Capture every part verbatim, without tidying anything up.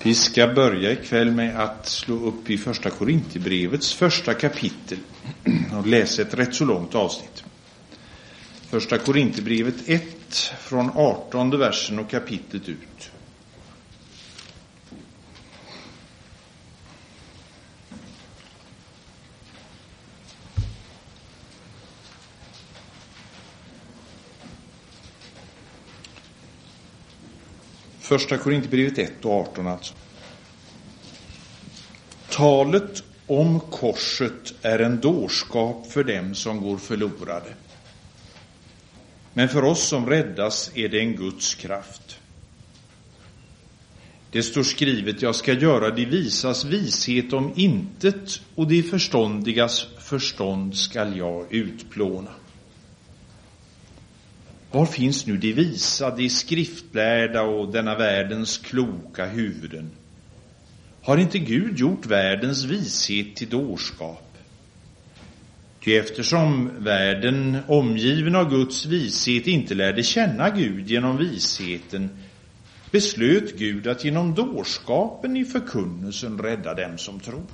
Vi ska börja ikväll med att slå upp i första Korinthierbrevets första kapitel och läsa ett rätt så långt avsnitt. Första Korinthierbrevet ett från artonde versen och kapitlet ut. Första Korinthierbrevet ett och arton alltså. Talet om korset är en dårskap för dem som går förlorade. Men för oss som räddas är det en Guds kraft. Det står skrivet: jag ska göra de visas vishet om intet, och de förståndigas förstånd skall jag utplåna. Var finns nu de visa, de skriftlärda och denna världens kloka huvuden? Har inte Gud gjort världens vishet till dårskap? Ty eftersom världen, omgiven av Guds vishet, inte lärde känna Gud genom visheten, beslöt Gud att genom dårskapen i förkunnelsen rädda dem som tror.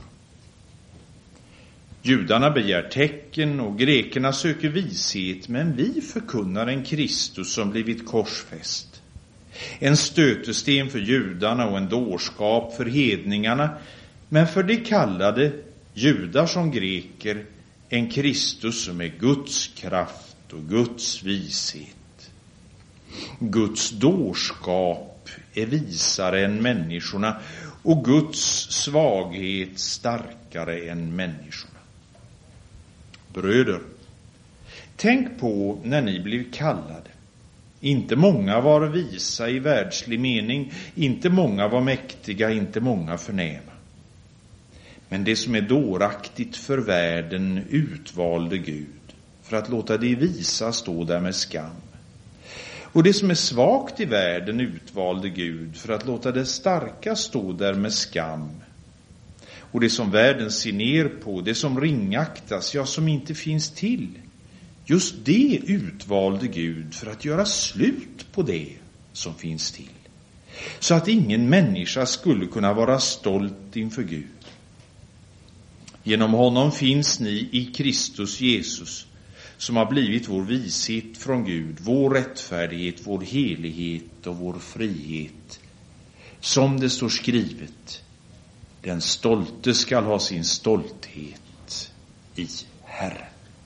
Judarna begär tecken och grekerna söker vishet, men vi förkunnar en Kristus som blivit korsfäst. En stötesten för judarna och en dårskap för hedningarna, men för de kallade, judar som greker, en Kristus som är Guds kraft och Guds vishet. Guds dårskap är visare än människorna och Guds svaghet starkare än människorna. Bröder, tänk på när ni blev kallade. Inte många var visa i världslig mening, inte många var mäktiga, inte många förnäma. Men det som är dåraktigt för världen utvalde Gud, för att låta det visa stå där med skam. Och det som är svagt i världen utvalde Gud, för att låta det starka stå där med skam. Och det som världen ser ner på, det som ringaktas, ja, som inte finns till, just det utvalde Gud för att göra slut på det som finns till, så att ingen människa skulle kunna vara stolt inför Gud. Genom honom finns ni i Kristus Jesus, som har blivit vår vishet från Gud, vår rättfärdighet, vår helighet och vår frihet. Som det står skrivet: den stolte skall ha sin stolthet i Herren.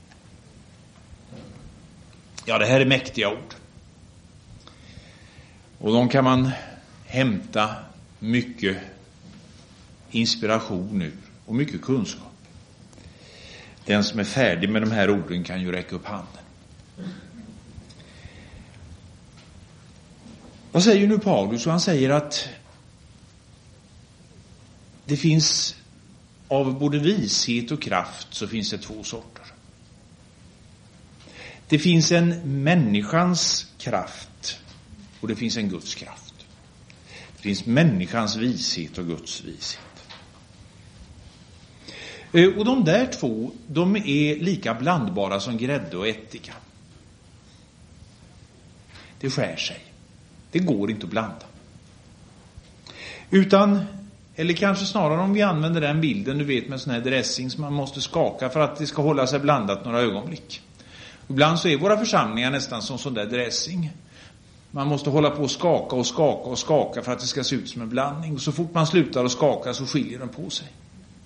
Ja, det här är mäktiga ord. Och de kan man hämta mycket inspiration ur och mycket kunskap. Den som är färdig med de här orden kan ju räcka upp handen. Vad säger nu Paulus? Han säger att det finns av både vishet och kraft, så finns det två sorter. Det finns en människans kraft och det finns en Guds kraft. Det finns människans vishet och Guds vishet. Och de där två, de är lika blandbara som grädde och ättika. Det skär sig. Det går inte att blanda. Utan, eller kanske snarare om vi använder den bilden, du vet, med sån här dressing som man måste skaka för att det ska hålla sig blandat några ögonblick. Ibland så är våra församlingar nästan som sån där dressing. Man måste hålla på och skaka och skaka och skaka för att det ska se ut som en blandning. Och så fort man slutar att skaka så skiljer den på sig.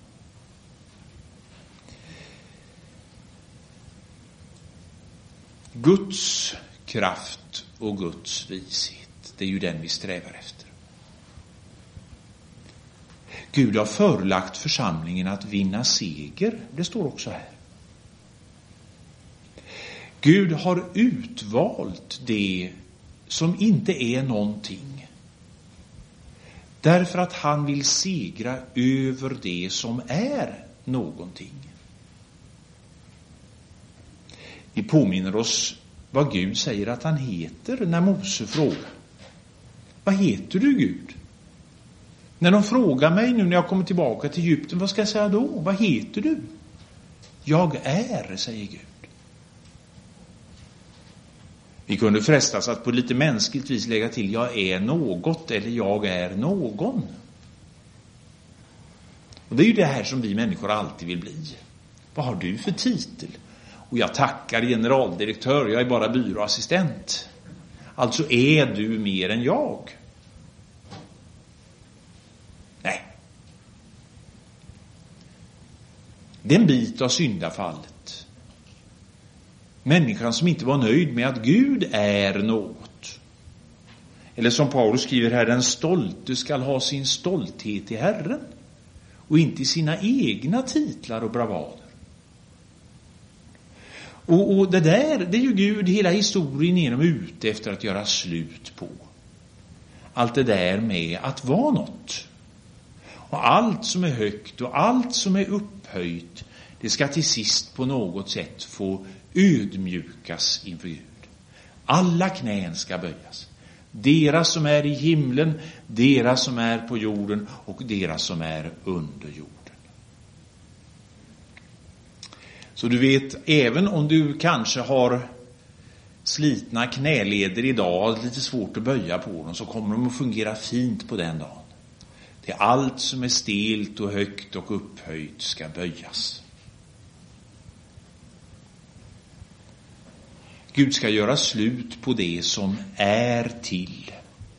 Guds kraft och Guds vishet, det är ju den vi strävar efter. Gud har förelagt församlingen att vinna seger, det står också här. Gud har utvalt det som inte är någonting, därför att han vill segra över det som är någonting. Vi påminner oss vad Gud säger att han heter när Mose frågar: vad heter du, Gud? När de frågar mig nu när jag kommer tillbaka till Egypten, vad ska jag säga då? Vad heter du? Jag är, säger Gud. Vi kunde frestas att på lite mänskligt vis lägga till: jag är något eller jag är någon. Och det är ju det här som vi människor alltid vill bli. Vad har du för titel? Och jag tackar generaldirektör, jag är bara byråassistent. Alltså är du mer än jag? Nej. Det är en bit av syndafallet. Människan som inte var nöjd med att Gud är något. Eller som Paulus skriver här, den stolte skall ha sin stolthet i Herren och inte i sina egna titlar och bravader. Och, och det där, det är ju Gud hela historien genom ute efter att göra slut på. Allt det där med att vara något. Och allt som är högt och allt som är upphöjt, det ska till sist på något sätt få ödmjukas inför Gud. Alla knän ska böjas. Deras som är i himlen, deras som är på jorden och deras som är under jorden. Så du vet, även om du kanske har slitna knäleder idag och lite svårt att böja på dem, så kommer de att fungera fint på den dagen. Det är allt som är stelt och högt och upphöjt ska böjas. Gud ska göra slut på det som är till.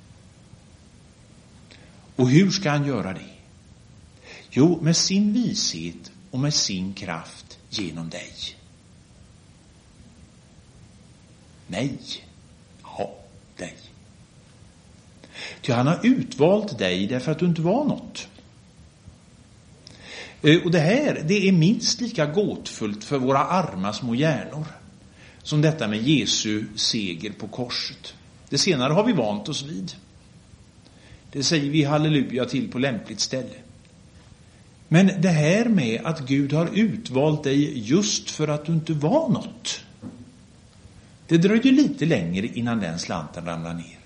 Och hur ska han göra det? Jo, med sin vishet och med sin kraft genom dig. Mig. Ja, dig. Ty han har utvalt dig därför att du inte var något. Och det här, det är minst lika gåtfullt för våra arma små hjärnor som detta med Jesu seger på korset. Det senare har vi vant oss vid. Det säger vi halleluja till på lämpligt ställe. Men det här med att Gud har utvalt dig just för att du inte var något, det dröjde lite längre innan den slanten ramlade ner.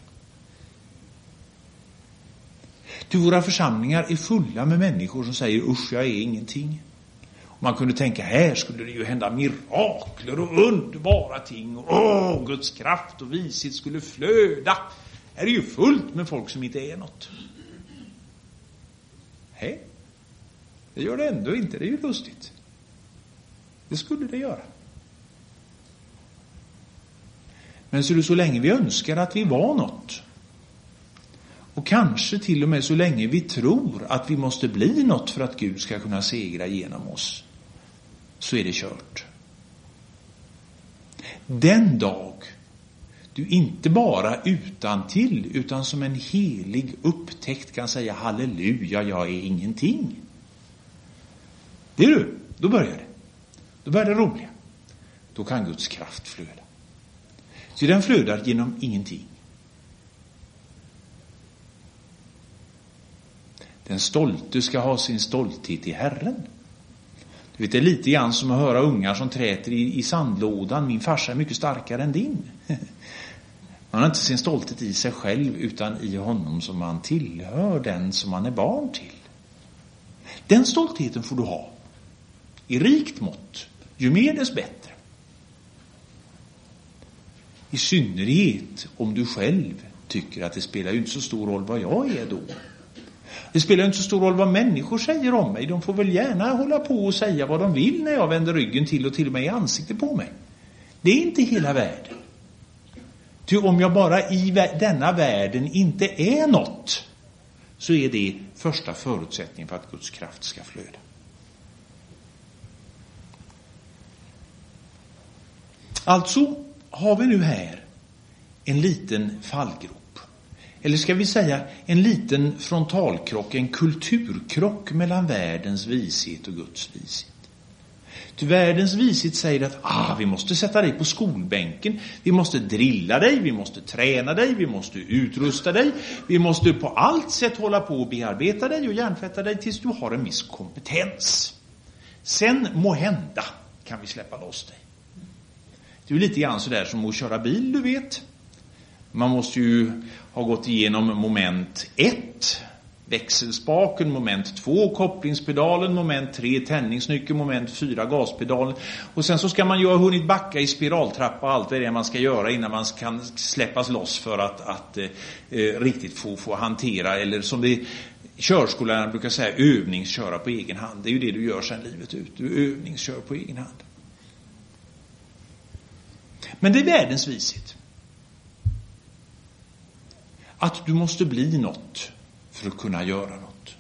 Till våra församlingar är fulla med människor som säger usch, jag är ingenting. Man kunde tänka, här skulle det ju hända mirakler och underbara ting. Och åh, Guds kraft och vishet skulle flöda. Här är ju fullt med folk som inte är något. Hej, det gör det ändå inte. Det är ju lustigt. Det skulle det göra. Men så, så länge vi önskar att vi var något, och kanske till och med så länge vi tror att vi måste bli något för att Gud ska kunna segra genom oss, så är det kört. Den dag du inte bara utan till utan som en helig upptäckt kan säga halleluja, jag är ingenting. Det är du. Då börjar det. Då börjar det roliga. Då kan Guds kraft flöda. Så den flödar genom ingenting. Den stolte ska ha sin stolthet i Herren. Du vet, det är lite grann som att höra ungar som träter i, i sandlådan. Min farsa är mycket starkare än din. Man har inte sin stolthet i sig själv utan i honom som man tillhör, den som man är barn till. Den stoltheten får du ha i rikt mått. Ju mer dess bättre. I synnerhet om du själv tycker att det spelar ju inte så stor roll vad jag är då. Det spelar inte så stor roll vad människor säger om mig. De får väl gärna hålla på och säga vad de vill när jag vänder ryggen till och till och med i ansiktet på mig. Det är inte hela världen. Ty om jag bara i denna världen inte är något, så är det första förutsättningen för att Guds kraft ska flöda. Alltså har vi nu här en liten fallgrop. Eller ska vi säga en liten frontalkrock, en kulturkrock mellan världens vishet och Guds vishet. Till världens vishet säger att ah, vi måste sätta dig på skolbänken, vi måste drilla dig, vi måste träna dig, vi måste utrusta dig, vi måste på allt sätt hålla på och bearbeta dig och hjärntvätta dig tills du har en viss kompetens. Sen må hända kan vi släppa loss dig. Det är lite grann så där som att köra bil, du vet. Man måste ju ha gått igenom moment ett, växelspaken, moment två, kopplingspedalen, moment tre, tändningsnyckeln, moment fyra, gaspedalen. Och sen så ska man ju ha hunnit backa i spiraltrappa och allt det man ska göra innan man kan släppas loss för att, att eh, riktigt få, få hantera, eller som det Körskolan brukar säga övningsköra på egen hand. Det är ju det du gör sedan livet ut. Du övningskör på egen hand. Men det är världens vishet. Att du måste bli något för att kunna göra något.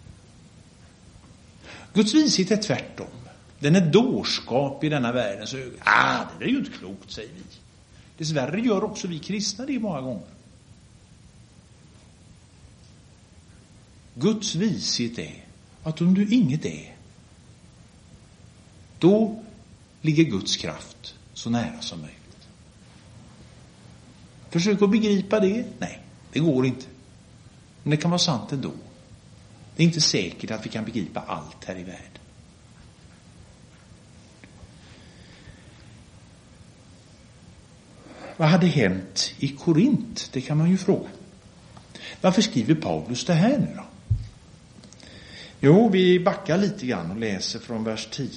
Guds vishet är tvärtom. Den är dårskap i denna världens ögon. Ah, det är ju inte klokt, säger vi. Dessvärre gör också vi kristna det många gånger. Guds vishet är att om du inget är, då ligger Guds kraft så nära som möjligt. Försök att begripa det. Nej, det går inte. Men det kan vara sant ändå. Det är inte säkert att vi kan begripa allt här i världen. Vad hade hänt i Korint? Det kan man ju fråga. Varför skriver Paulus det här nu då? Jo, vi backar lite grann och läser från vers tio.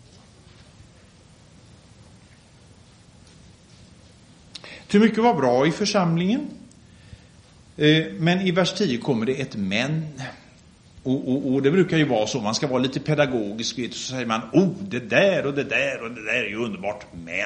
Hur mycket var bra i församlingen? Men i vers tio kommer det ett men. Och, och, och det brukar ju vara så. Man ska vara lite pedagogisk. Och så säger man, oh, det där och det där och det där är ju underbart. Men.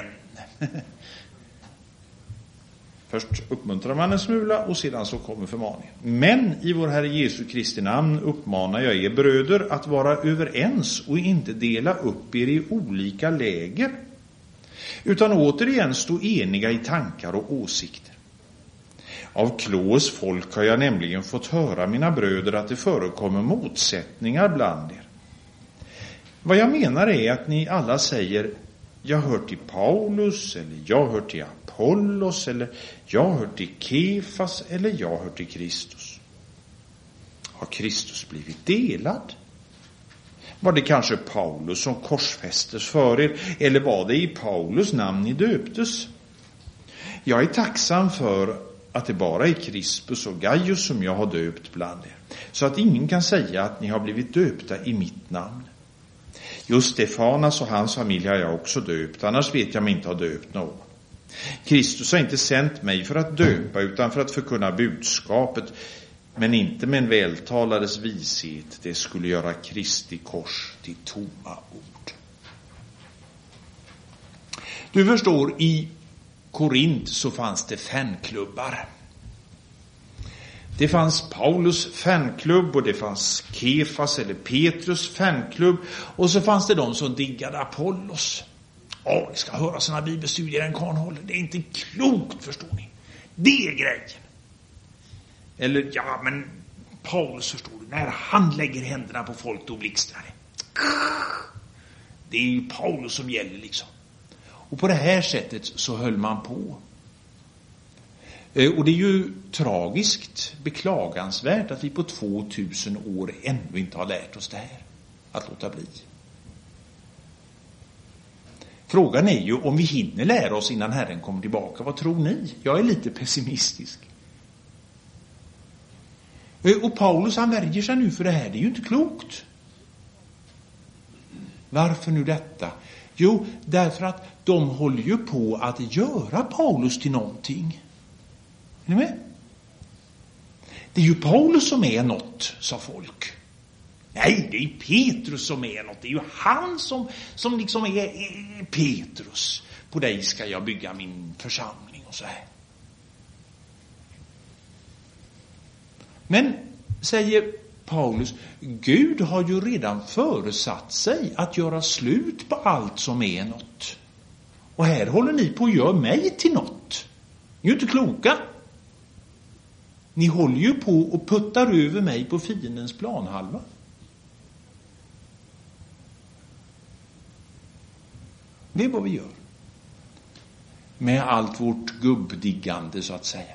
Först uppmuntrar man en smula och sedan så kommer förmaningen. Men i vår Herre Jesu Kristi namn uppmanar jag er bröder att vara överens och inte dela upp er i olika läger. Utan återigen stå eniga i tankar och åsikter. Av Kloes folk har jag nämligen fått höra, mina bröder, att det förekommer motsättningar bland er. Vad jag menar är att ni alla säger, jag hör till Paulus, eller jag hör till Apollos, eller jag hör till Kefas, eller jag hör till Kristus. Har Kristus blivit delad? Var det kanske Paulus som korsfästes för er, eller var det i Paulus namn ni döptes? Jag är tacksam för att det bara är Crispus och Gaius som jag har döpt bland er, så att ingen kan säga att ni har blivit döpta i mitt namn. Just Stefanas och hans familj har jag också döpt, annars vet jag mig inte ha döpt någon. Kristus har inte sänt mig för att döpa utan för att förkunna budskapet, men inte med en vältalades vishet. Det skulle göra Kristi kors till tomma ord. Du förstår, i Korint så fanns det fanklubbar. Det fanns Paulus fanklubb och det fanns Kefas eller Petrus fanklubb. Och så fanns det de som diggade Apollos. Åh, vi ska höra såna bibelstudier en karl håller. Det är inte klokt, förstår ni. Det är grejen. Eller, ja, men Paulus, förstår du, när han lägger händerna på folk då blixtrar det. Det är ju Paulus som gäller liksom. Och på det här sättet så höll man på. Och det är ju tragiskt, beklagansvärt att vi på tvåtusen år ännu inte har lärt oss det här. Att låta bli. Frågan är ju om vi hinner lära oss innan Herren kommer tillbaka. Vad tror ni? Jag är lite pessimistisk. Och Paulus, han värjer sig nu för det här. Det är ju inte klokt. Varför nu detta? Jo, därför att de håller ju på att göra Paulus till någonting. Är ni med? Det är ju Paulus som är något, sa folk. Nej, det är Petrus som är något. Det är ju han som, som liksom är, är Petrus. På dig ska jag bygga min församling och så här. Men, säger Paulus, Gud har ju redan föresatt sig att göra slut på allt som är något. Och här håller ni på att göra mig till något. Ni är ju inte kloka. Ni håller ju på och puttar över mig på fiendens planhalva. Det är vad vi gör. Med allt vårt gubbdiggande, så att säga.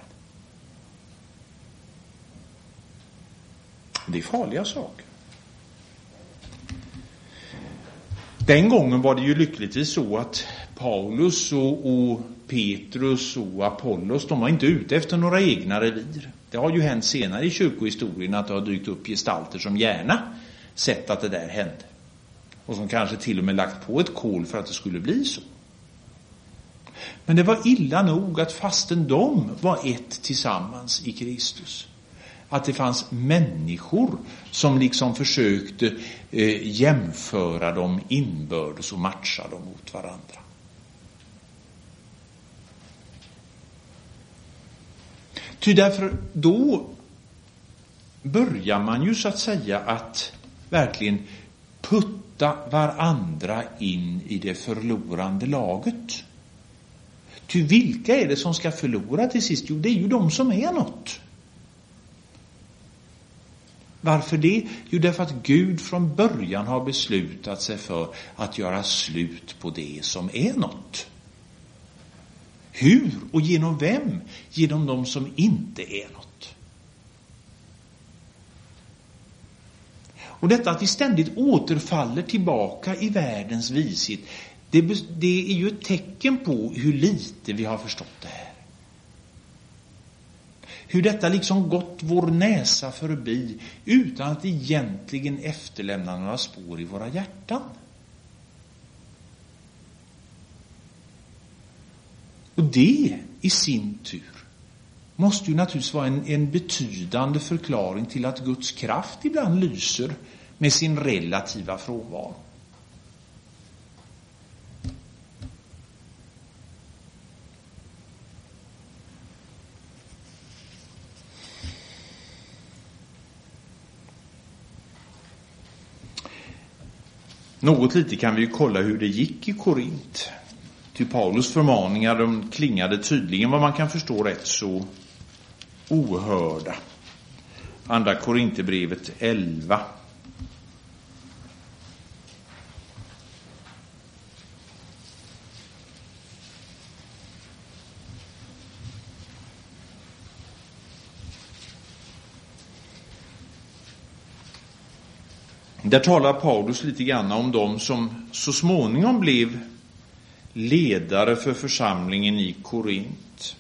Det är farliga saker. Den gången var det ju lyckligtvis så att Paulus och, och Petrus och Apollos, de var inte ute efter några egna revir. Det har ju hänt senare i kyrkohistorien att det har dykt upp gestalter som gärna sett att det där hände. Och som kanske till och med lagt på ett kol för att det skulle bli så. Men det var illa nog att fastän de var ett tillsammans i Kristus, att det fanns människor som liksom försökte eh, jämföra dem inbördes och matcha dem mot varandra. Ty därför då börjar man ju så att säga att verkligen putta varandra in i det förlorande laget. Ty vilka är det som ska förlora till sist? Jo, det är ju de som är något. Varför det? Jo, därför att Gud från början har beslutat sig för att göra slut på det som är något. Hur och genom vem? Genom de som inte är något. Och detta att vi ständigt återfaller tillbaka i världens vishet, det, det är ju ett tecken på hur lite vi har förstått det här. Hur detta liksom gått vår näsa förbi utan att egentligen efterlämna några spår i våra hjärtan. Och det i sin tur måste ju naturligtvis vara en, en betydande förklaring till att Guds kraft ibland lyser med sin relativa frånvaro. Något lite kan vi ju kolla hur det gick i Korint. Till Paulus förmaningar, de klingade tydligen vad man kan förstå rätt så ohörda. Andra Korinthierbrevet elva. Där talar Paulus lite grann om dem som så småningom blev ledare för församlingen i Korint.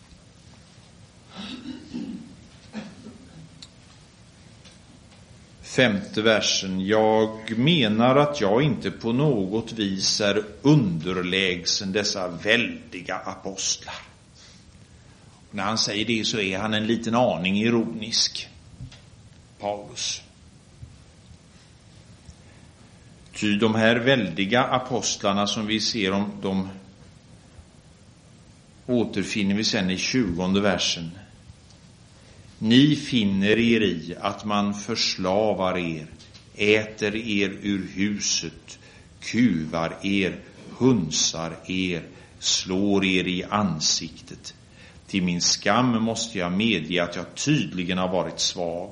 Femte versen. Jag menar att jag inte på något vis är underlägsen dessa väldiga apostlar. Och när han säger det så är han en liten aning ironisk, Paulus. Ty de här väldiga apostlarna som vi ser om de återfinner vi sen i tjugonde versen. Ni finner er i att man förslavar er, äter er ur huset, kuvar er, hunsar er, slår er i ansiktet. Till min skam måste jag medge att jag tydligen har varit svag.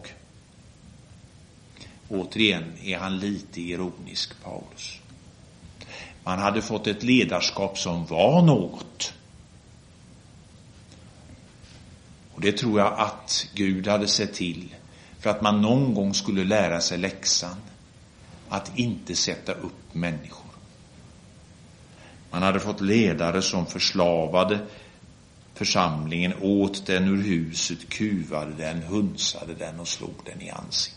Återigen är han lite ironisk, Paulus. Man hade fått ett ledarskap som var något. Och det tror jag att Gud hade sett till för att man någon gång skulle lära sig läxan att inte sätta upp människor. Man hade fått ledare som förslavade församlingen, åt den ur huset, kuvade den, hunsade den och slog den i ansiktet.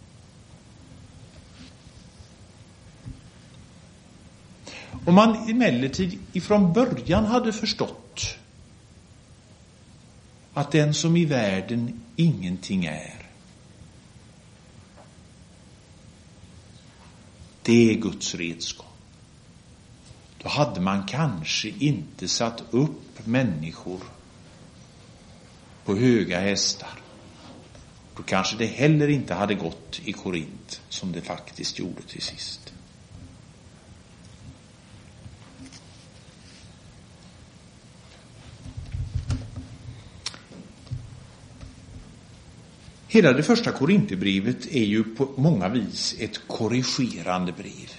Om man emellertid ifrån början hade förstått att den som i världen ingenting är, det är Guds redskap, då hade man kanske inte satt upp människor på höga hästar. Då kanske det heller inte hade gått i Korint som det faktiskt gjorde till sist. Hela det första Korinthierbrevet är ju på många vis ett korrigerande brev.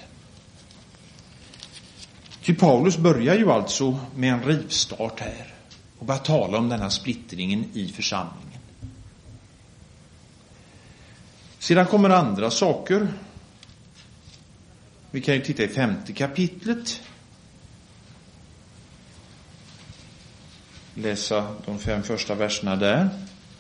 Ty Paulus börjar ju alltså med en rivstart här och börjar tala om denna splittringen i församlingen. Sedan kommer andra saker. Vi kan ju titta i femte kapitlet. Läsa de fem första verserna där.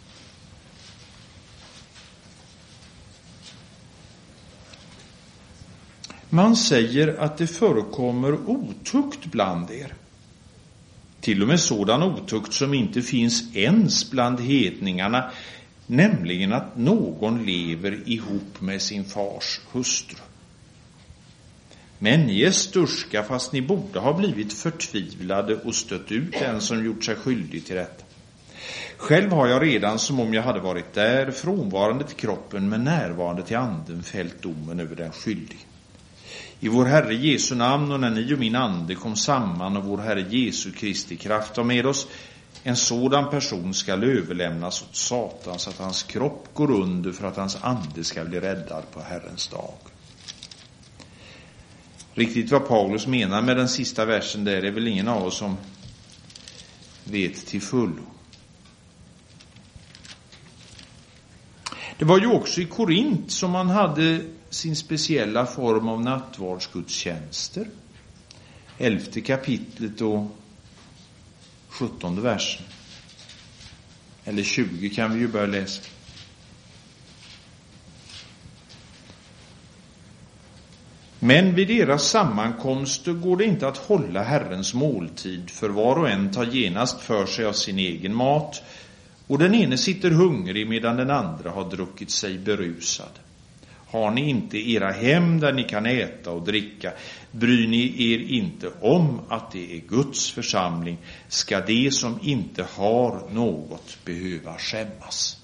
Man säger att det förekommer otukt bland er. Till och med sådan otukt som inte finns ens bland hedningarna. nämligen att någon lever ihop med sin fars hustru. Men ni är sturska fast ni borde ha blivit förtvivlade och stött ut den som gjort sig skyldig till detta. Själv har jag redan, som om jag hade varit där, frånvarande till kroppen men närvarande till anden, fällt domen över den skyldig. I vår Herre Jesu namn, och när ni och min ande kom samman och vår Herre Jesu Kristi kraft var med oss, en sådan person skall överlämnas åt Satan så att hans kropp går under för att hans ande ska bli räddad på Herrens dag. Riktigt vad Paulus menar med den sista versen där är väl ingen av oss som vet till fullo. Det var ju också i Korint som man hade sin speciella form av nattvardsgudstjänster. Elfte kapitlet och sjuttonde versen. Eller tjugo kan vi ju börja läsa. Men vid deras sammankomster går det inte att hålla Herrens måltid, för var och en tar genast för sig av sin egen mat, och den ene sitter hungrig medan den andra har druckit sig berusad. Har ni inte era hem där ni kan äta och dricka, bryr ni er inte om att det är Guds församling, ska det som inte har något behöva skämmas.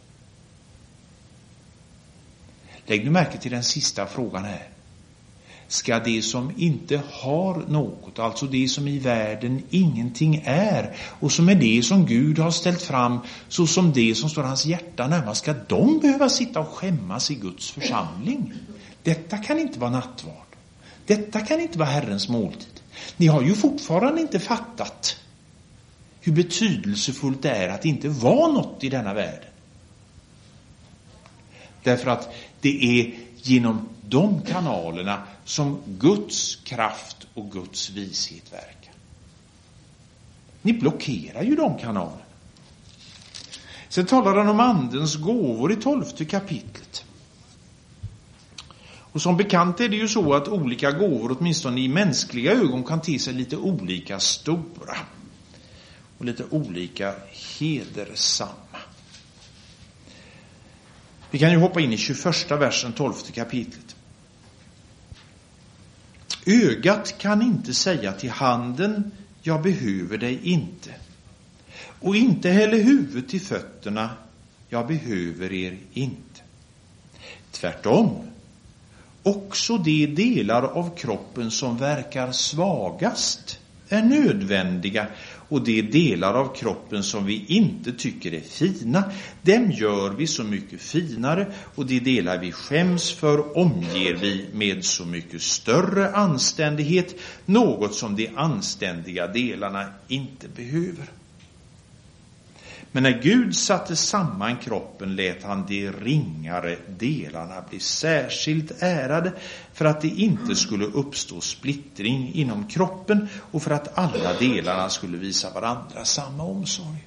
Lägg nu märke till den sista frågan här. Ska det som inte har något, alltså det som i världen ingenting är, och som är det som Gud har ställt fram så som det som står hans hjärta närmast, ska de behöva sitta och skämmas i Guds församling? Detta kan inte vara nattvard. Detta kan inte vara Herrens måltid. Ni har ju fortfarande inte fattat hur betydelsefullt det är att inte vara något i denna världen. Därför att det är genom de kanalerna som Guds kraft och Guds vishet verkar. Ni blockerar ju de kanalerna. Sen talar han om andens gåvor i tolfte kapitlet. Och som bekant är det ju så att olika gåvor, åtminstone i mänskliga ögon, kan te sig lite olika stora och lite olika hedersamma. Vi kan ju hoppa in i tjugoförsta versen, tolfte kapitlet. Ögat kan inte säga till handen, jag behöver dig inte. Och inte heller huvudet till fötterna, jag behöver er inte. Tvärtom, också de delar av kroppen som verkar svagast är nödvändiga, och de delar av kroppen som vi inte tycker är fina, dem gör vi så mycket finare, och de delar vi skäms för omger vi med så mycket större anständighet, något som de anständiga delarna inte behöver. Men när Gud satte samman kroppen lät han de ringare delarna bli särskilt ärade, för att det inte skulle uppstå splittring inom kroppen och för att alla delarna skulle visa varandra samma omsorg.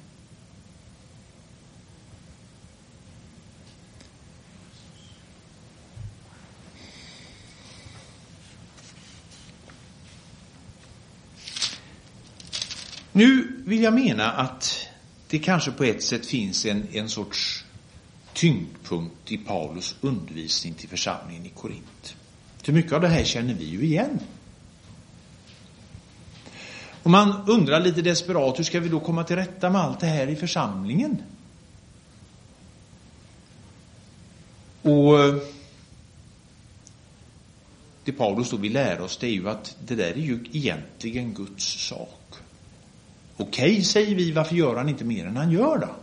Nu vill jag mena att det kanske på ett sätt finns en, en sorts tyngdpunkt i Paulus undervisning till församlingen i Korint. För mycket av det här känner vi ju igen. Och man undrar lite desperat, hur ska vi då komma till rätta med allt det här i församlingen? Och det Paulus då vill lära oss, det är ju att det där är ju egentligen Guds sak. Okej, säger vi, varför gör han inte mer än han gör då?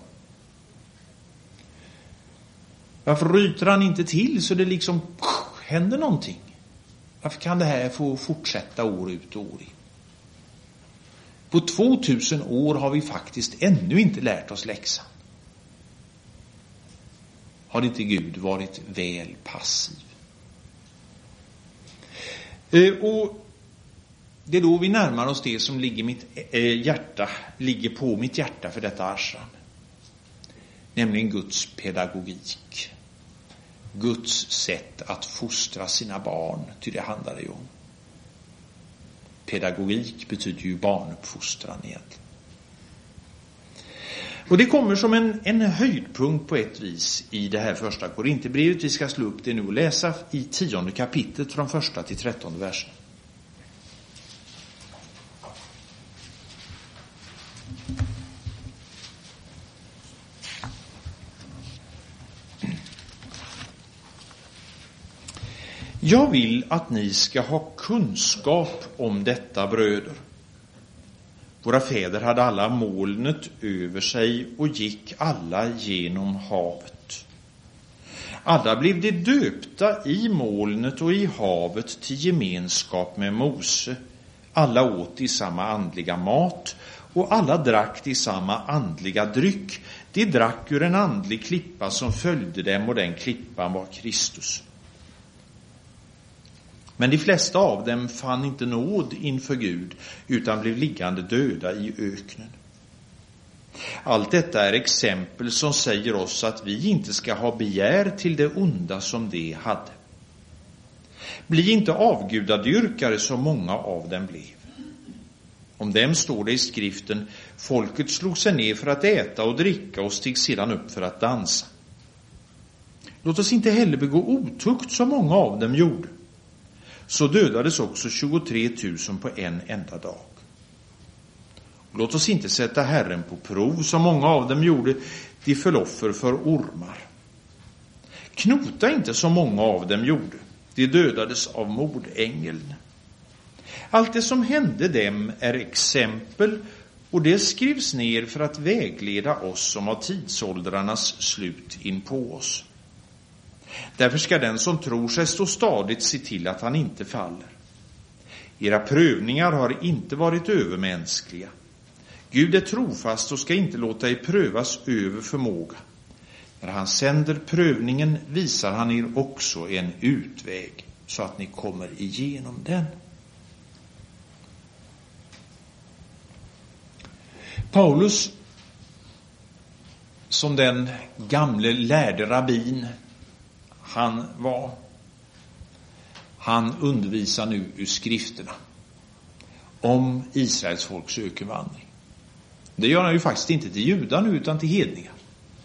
Varför ryter han inte till så det liksom händer någonting? Varför kan det här få fortsätta år ut och år in? På tvåtusen år har vi faktiskt ännu inte lärt oss läxan. Har inte Gud varit väl passiv? Och det är då vi närmar oss det som ligger, mitt, äh, hjärta, ligger på mitt hjärta för detta ashram. Nämligen Guds pedagogik. Guds sätt att fostra sina barn, till det handlar det ju om. Pedagogik betyder ju barnuppfostran egentligen. Och det kommer som en, en höjdpunkt på ett vis i det här första Korinthierbrevet. Vi ska slå upp det nu och läsa i tionde kapitlet från första till trettonde versen. Jag vill att ni ska ha kunskap om detta, bröder. Våra fäder hade alla molnet över sig och gick alla genom havet. Alla blev de döpta i molnet och i havet till gemenskap med Mose. Alla åt i samma andliga mat och alla drack i samma andliga dryck. De drack ur en andlig klippa som följde dem, och den klippan var Kristus. Men de flesta av dem fann inte nåd inför Gud, utan blev liggande döda i öknen. Allt detta är exempel som säger oss att vi inte ska ha begär till det onda som de hade. Bli inte avgudadyrkare som många av dem blev. Om dem står det i skriften: folket slog sig ner för att äta och dricka och steg sedan upp för att dansa. Låt oss inte heller begå otukt som många av dem gjorde. Så dödades också tjugotre tusen på en enda dag. Låt oss inte sätta Herren på prov som många av dem gjorde. De föll offer för ormar. Knota inte som många av dem gjorde. De dödades av mordängeln. Allt det som hände dem är exempel, och det skrivs ner för att vägleda oss som har tidsåldrarnas slut in på oss. Därför ska den som tror sig stå stadigt se till att han inte faller. Era prövningar har inte varit övermänskliga. Gud är trofast och ska inte låta er prövas över förmåga. När han sänder prövningen visar han er också en utväg, så att ni kommer igenom den. Paulus, som den gamle lärde rabbin han var, han undervisar nu ur skrifterna om Israels folks ökenvandring. Det gör han ju faktiskt inte till judar nu, utan till hedningar.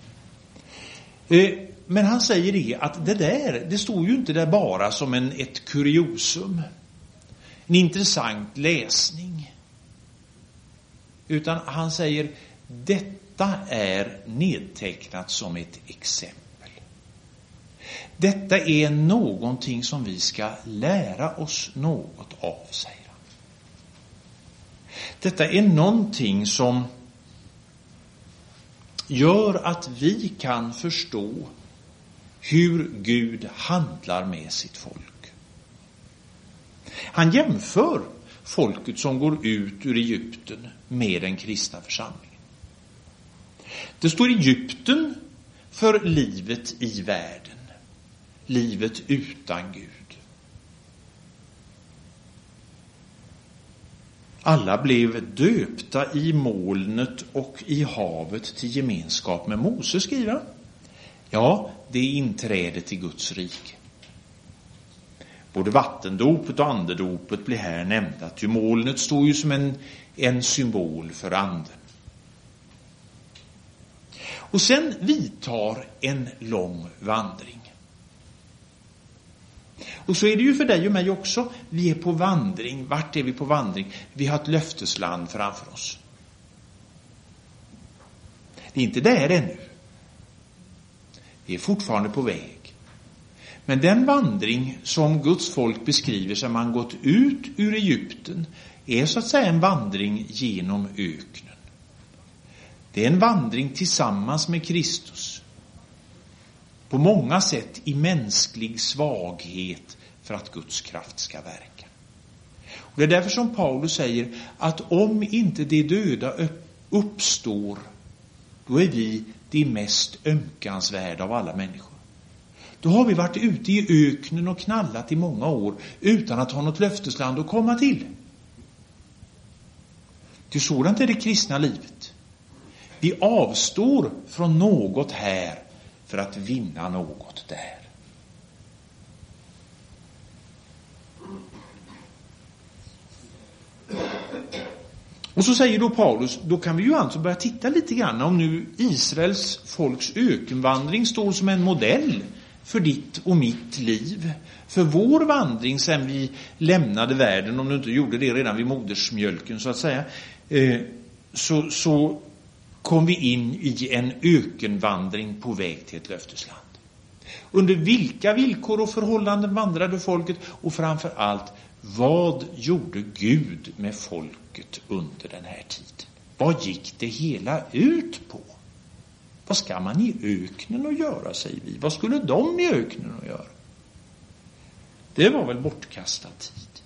Men han säger det att det där, det står ju inte där bara som en, ett kuriosum, en intressant läsning. Utan han säger, detta är nedtecknat som ett exempel. Detta är någonting som vi ska lära oss något av, säger han. Detta är någonting som gör att vi kan förstå hur Gud handlar med sitt folk. Han jämför folket som går ut ur Egypten med den kristna församlingen. Det står Egypten för livet i världen. Livet utan Gud. Alla blev döpta i molnet och i havet till gemenskap med Mose, skriver han. Ja, det är inträdet till Guds rike. Både vattendopet och andedopet blir här nämnda. Ty molnet står ju som en, en symbol för anden. Och sen vidtar en lång vandring. Och så är det ju för dig och mig också. Vi är på vandring. Vart är vi på vandring? Vi har ett löftesland framför oss. Det är inte där ännu. Vi är fortfarande på väg. Men den vandring som Guds folk beskriver som man gått ut ur Egypten är så att säga en vandring genom öknen. Det är en vandring tillsammans med Kristus. På många sätt i mänsklig svaghet för att Guds kraft ska verka. Och det är därför som Paulus säger att om inte de döda uppstår, då är vi de mest ömkansvärda av alla människor. Då har vi varit ute i öknen och knallat i många år utan att ha något löftesland att komma till. Till sådant är det kristna livet. Vi avstår från något här för att vinna något där. Och så säger då Paulus, då kan vi ju alltså börja titta lite grann om nu Israels folks ökenvandring står som en modell för ditt och mitt liv. För vår vandring sen vi lämnade världen, om du inte gjorde det redan vid modersmjölken så att säga, eh, så, så kom vi in i en ökenvandring på väg till ett löftesland. Under vilka villkor och förhållanden vandrade folket, och framför allt, vad gjorde Gud med folket under den här tiden? Vad gick det hela ut på? Vad ska man i öknen att göra, säger vi? Vad skulle de i öknen att göra? Det var väl bortkastad tid.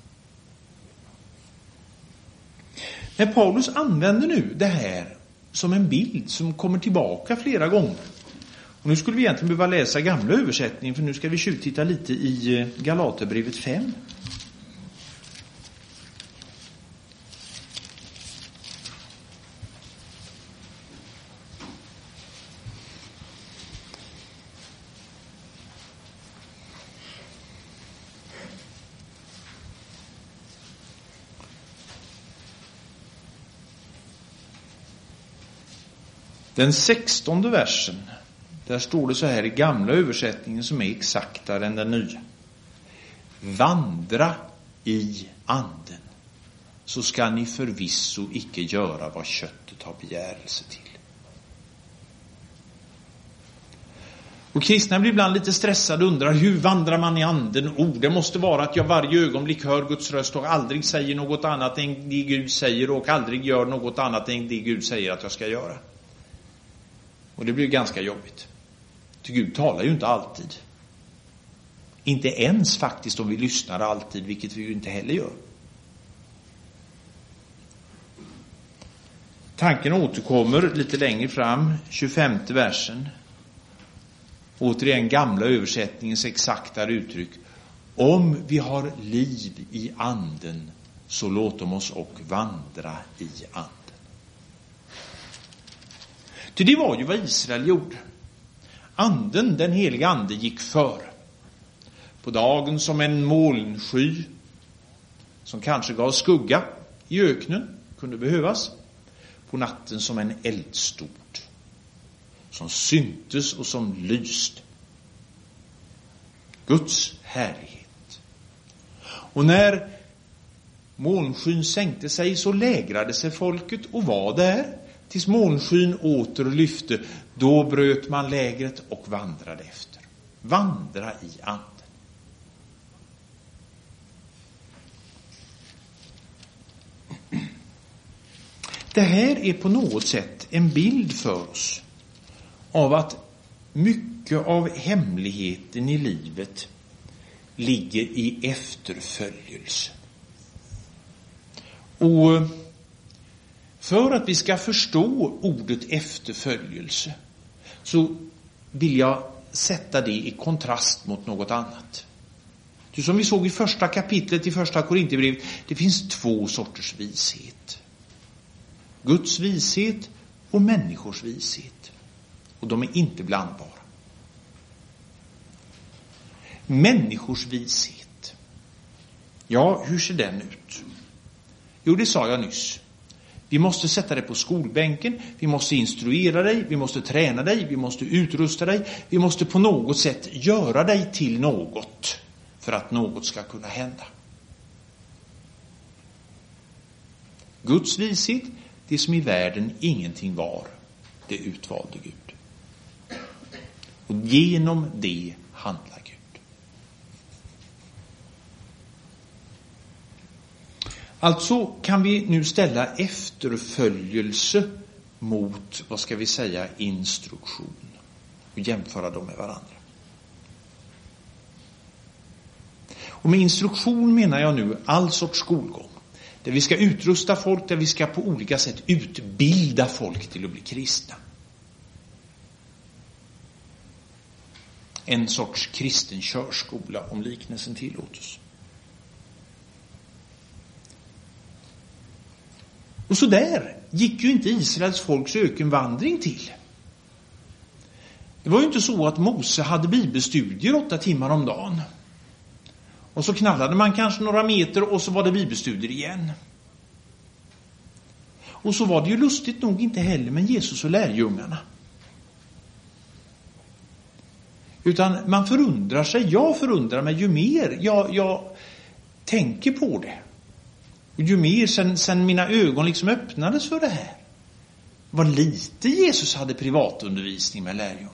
När Paulus använder nu det här som en bild som kommer tillbaka flera gånger. Och nu skulle vi egentligen behöva läsa gamla översättningen, för nu ska vi tjuvtitta lite i Galaterbrevet fem. Den sextonde versen, där står det så här i gamla översättningen som är exaktare än den nya. Vandra i anden, så ska ni förvisso icke göra vad köttet har begärelse till. Och kristna blir ibland lite stressade och undrar, hur vandrar man i anden? Oh, det måste vara att jag varje ögonblick hör Guds röst och aldrig säger något annat än det Gud säger, och aldrig gör något annat än det Gud säger att jag ska göra. Och det blir ganska jobbigt. För Gud talar ju inte alltid. Inte ens faktiskt om vi lyssnar alltid, vilket vi ju inte heller gör. Tanken återkommer lite längre fram, tjugofemte versen. Återigen gamla översättningens exaktare uttryck. Om vi har liv i anden, så låt oss och vandra i anden. Ty det var ju vad Israel gjorde. Anden, den heliga ande, gick före. På dagen som en molnsky som kanske gav skugga i öknen, kunde behövas. På natten som en eldstod som syntes och som lyste. Guds härlighet. Och när molnskyn sänkte sig, så lägrade sig folket och var där tills molnskyn åter lyfte. Då bröt man lägret och vandrade efter. Vandra i anden. Det här är på något sätt en bild för oss av att mycket av hemligheten i livet ligger i efterföljelse. Och för att vi ska förstå ordet efterföljelse, så vill jag sätta det i kontrast mot något annat. Det som vi såg i första kapitlet i första Korinthierbrevet, det finns två sorters vishet. Guds vishet och människors vishet. Och de är inte blandbara. Människors vishet. Ja, hur ser den ut? Jo, det sa jag nyss. Vi måste sätta dig på skolbänken, vi måste instruera dig, vi måste träna dig, vi måste utrusta dig, vi måste på något sätt göra dig till något för att något ska kunna hända. Guds vishet, det som i världen ingenting var, det utvalde Gud. Och genom det handlar Gud. Alltså kan vi nu ställa efterföljelse mot, vad ska vi säga, instruktion. Och jämföra dem med varandra. Och med instruktion menar jag nu all sorts skolgång. Där vi ska utrusta folk, där vi ska på olika sätt utbilda folk till att bli kristna. En sorts kristen körskola, om liknelsen tillåts. Och så där gick ju inte Israels folks ökenvandring till. Det var ju inte så att Mose hade bibelstudier åtta timmar om dagen. Och så knallade man kanske några meter och så var det bibelstudier igen. Och så var det ju lustigt nog inte heller med Jesus och lärjungarna. Utan man förundrar sig, jag förundrar mig ju mer jag, jag tänker på det. Och ju mer sen, sen mina ögon liksom öppnades för det här. Vad lite Jesus hade privatundervisning med lärjungarna.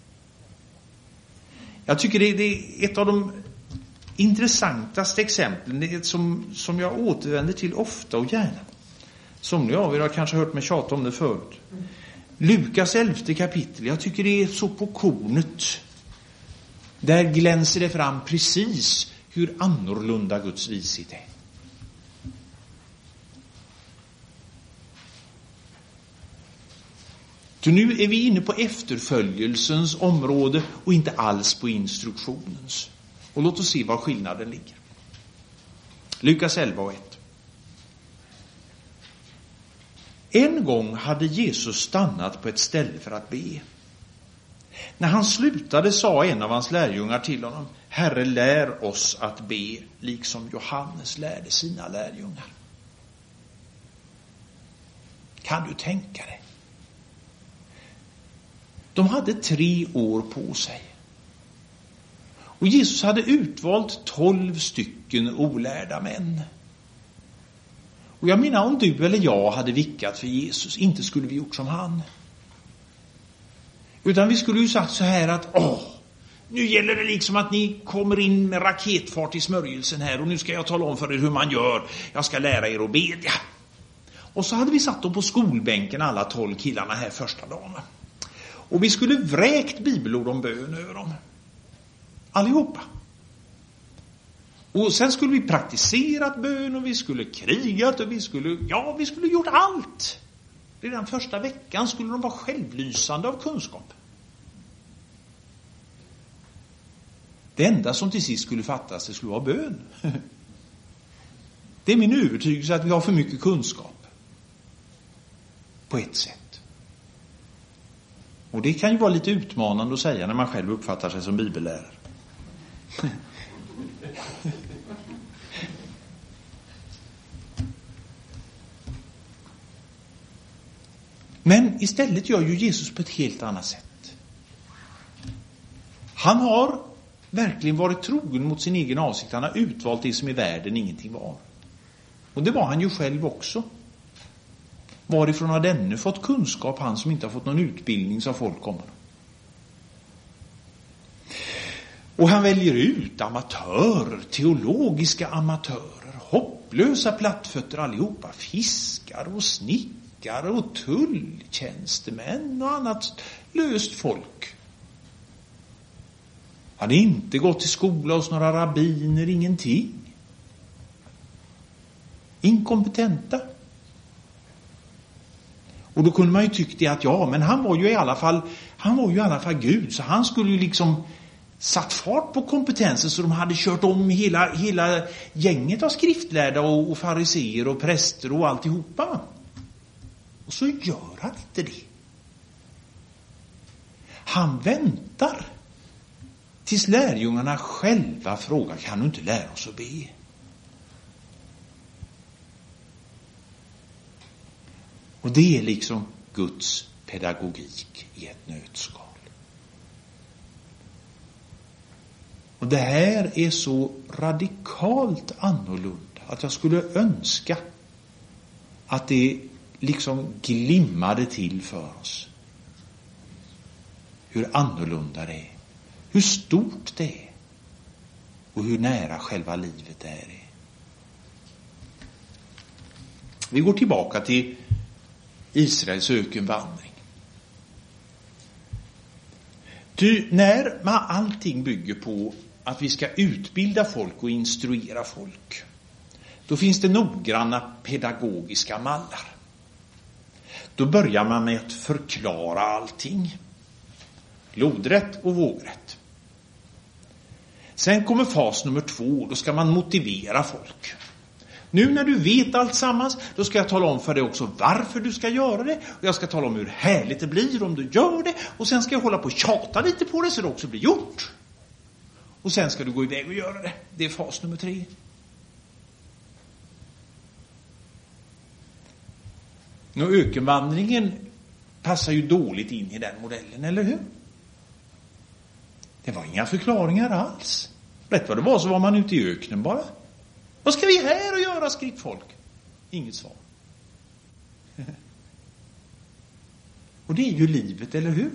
Jag tycker det, det är ett av de intressantaste exemplen, det är ett som, som jag återvänder till ofta och gärna. Somliga av er har kanske hört mig tjata om det förut. Lukas elfte kapitel, jag tycker det är så på kornet. Där glänser det fram precis hur annorlunda Guds vishet är. Så nu är vi inne på efterföljelsens område och inte alls på instruktionens. Och låt oss se var skillnaden ligger. Lukas elva och ett. En gång hade Jesus stannat på ett ställe för att be. När han slutade sa en av hans lärjungar till honom: Herre, lär oss att be, liksom Johannes lärde sina lärjungar. Kan du tänka dig? De hade tre år på sig. Och Jesus hade utvalt tolv stycken olärda män. Och jag menar, om du eller jag hade vickat för Jesus, inte skulle vi gjort som han. Utan vi skulle ju sagt så här att, åh, nu gäller det liksom att ni kommer in med raketfart i smörjelsen här, och nu ska jag tala om för er hur man gör. Jag ska lära er att bedja. Och så hade vi satt dem på skolbänken, alla tolv killarna här första dagen. Och vi skulle vräkt bibelord om bön över dem. Allihopa. Och sen skulle vi praktiserat bön, och vi skulle krigat, och vi skulle, ja, vi skulle gjort allt. Redan första veckan skulle de vara självlysande av kunskap. Det enda som till sist skulle fattas, det skulle vara bön. Det är min övertygelse att vi har för mycket kunskap. På ett sätt. Och det kan ju vara lite utmanande att säga när man själv uppfattar sig som bibellärare. Men istället gör ju Jesus på ett helt annat sätt. Han har verkligen varit trogen mot sin egen avsikt. Han har utvalt det som i världen ingenting var. Och det var han ju själv också. Varifrån har denne fått kunskap, han som inte har fått någon utbildning, sa folk om honom. Och han väljer ut amatörer, teologiska amatörer, hopplösa plattfötter allihopa, fiskare och snickare och tulltjänstemän och annat löst folk. Han hade inte gått till skola hos några rabbiner, ingenting. Inkompetenta. Och då kunde man ju tycka att ja, men han var ju i alla fall, han var ju i alla fall Gud, så han skulle ju liksom satt fart på kompetensen, så de hade kört om hela, hela gänget av skriftlärda och, och fariseer och präster och alltihopa. Och så gör han inte det. Han väntar tills lärjungarna själva frågar: kan du inte lära oss att be? Och det är liksom Guds pedagogik i ett nötskal. Och det här är så radikalt annorlunda att jag skulle önska att det liksom glimmade till för oss. Hur annorlunda det är. Hur stort det är. Och hur nära själva livet det är. Vi går tillbaka till Israels ökenvandring. Du, när man allting bygger på att vi ska utbilda folk och instruera folk, då finns det noggranna pedagogiska mallar. Då börjar man med att förklara allting. Lodrätt och vågrätt. Sen kommer fas nummer två, då ska man motivera folk. Nu när du vet allt sammans, då ska jag tala om för dig också varför du ska göra det. Och jag ska tala om hur härligt det blir om du gör det. Och sen ska jag hålla på och tjata lite på det så det också blir gjort. Och sen ska du gå iväg och göra det. Det är fas nummer tre. Och ökenvandringen passar ju dåligt in i den modellen, eller hur? Det var inga förklaringar alls. Rätt vad det var så var man ute i öknen bara. Vad ska vi här och göra, skrik folk. Inget svar. Och det är ju livet, eller hur?